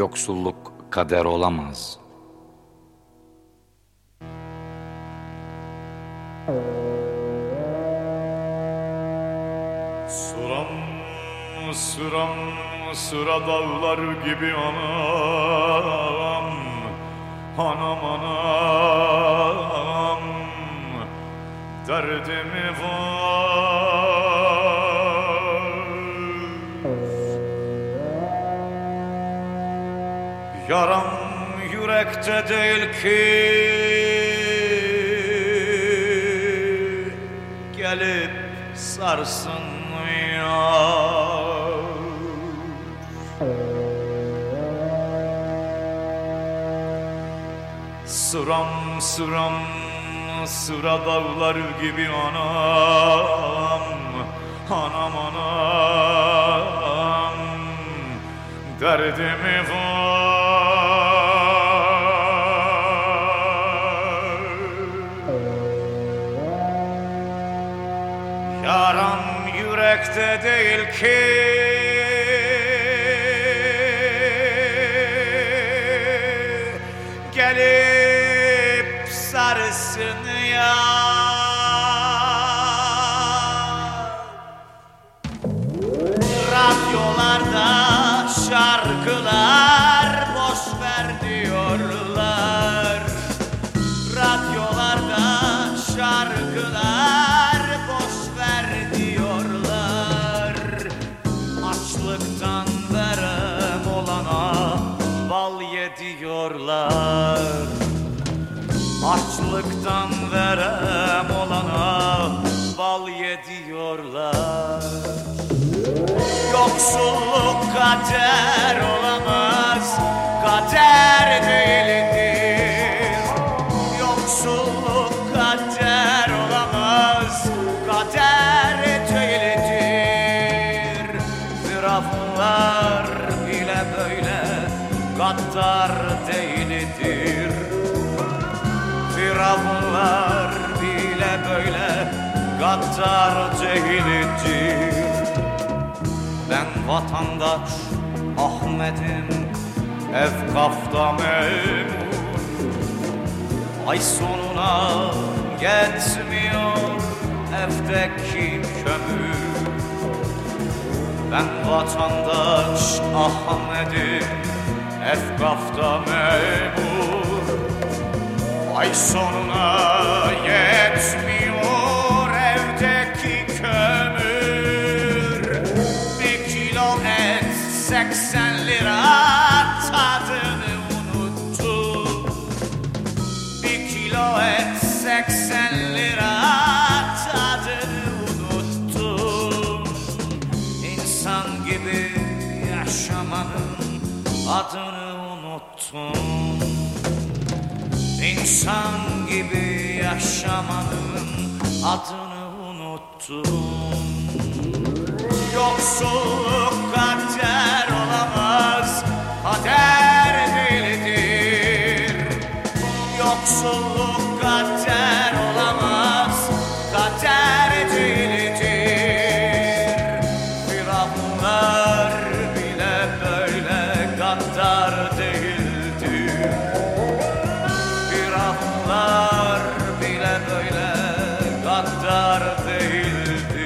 yoksulluk kader olamaz. Sıram sıra dağlar gibi anam, anam anam, derdimi var. Yaram yürekte değil ki, gelip sarsın yar. Sıram sıram sıra dağlar gibi anam, anam anam, derdimi var. Yaram yürekte değil ki, gelip sarsın ya. Radyolarda şarkılar boş ver diyorlar. Radyolarda şarkılar boş ver diyorlar. Açlıktan verem olana bal ye diyorlar. Açlıktan verem olana bal ye diyorlar. Yoksulluk kader olamaz, kader değildir. Yoksulluk kader olamaz, kader değildir. Firavunlar bile böyle gaddar değildir. Firavunlar bile böyle gaddar değildir. Ben vatandaş Ahmet'im, Efkaf'ta memur. Ay sonuna yetmiyor evdeki kömür. Ben vatandaş Ahmet'im, Efkaf'ta memur. Ay sonuna yetmiyor evdeki kömür. 80 lira tadını unuttum. 1 kilo et 80 lira tadını unuttum. İnsan gibi yaşamanın adını unuttum. İnsan gibi yaşamanın adını unuttum. Yoksulluk kader olamaz, kader değildir. Yoksulluk kader olamaz, kader değildir. Firavunlar bile böyle gaddar değildir. Firavunlar bile böyle gaddar değildir.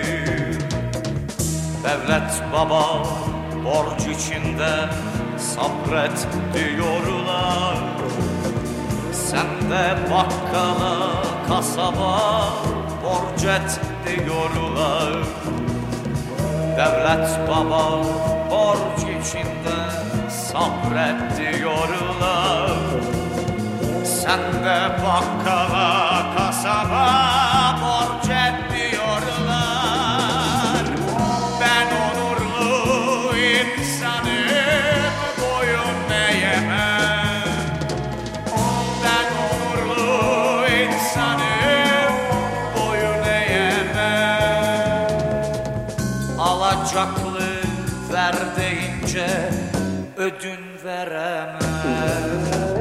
Devlet baba borç içinde sabret diyorlar. Sen de bakkala kasaba borç et diyorlar. Devlet baba borç içinde sabret diyorlar. Sen de bakkala kasaba borç et diyorlar. Ben onurlu insanım, boyun eğemem. Ben onurlu insanım, boyun eğemem. Alacaklı ver deyince ödün veremem.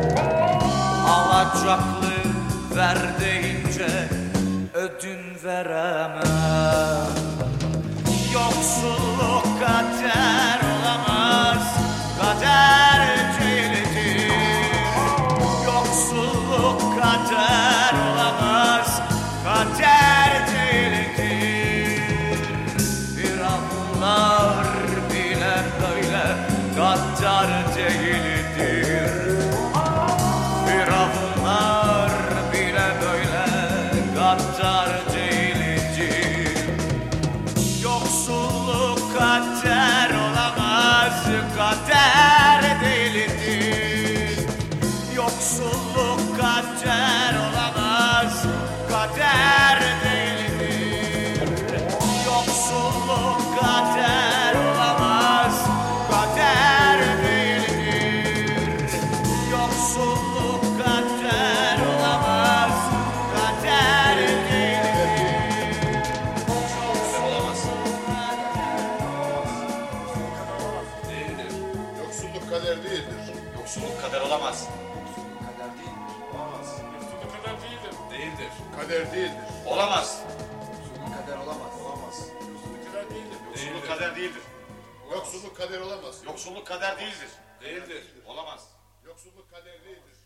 Alacaklı ver deyince ödün veremem. Yoksulluk kader olamaz, kader Yoksulluk kader olamaz, kader değildir. Yoksulluk kader olamaz, kader değildir. Yoksulluk kader olamaz, kader değildir. Olamaz. Değildir. Yoksulluk kader değildir. Yoksulluk kader olamaz. Yoksulluk kader değildir. Değildir. Kader değildir. Olamaz. Kader olamaz. Olamaz. Yoksulluk kader değildir. Yoksulluk kader değildir. Yoksulluk kader olamaz. Yoksulluk kader değildir. Değildir. Olamaz. Yoksulluk kader değildir.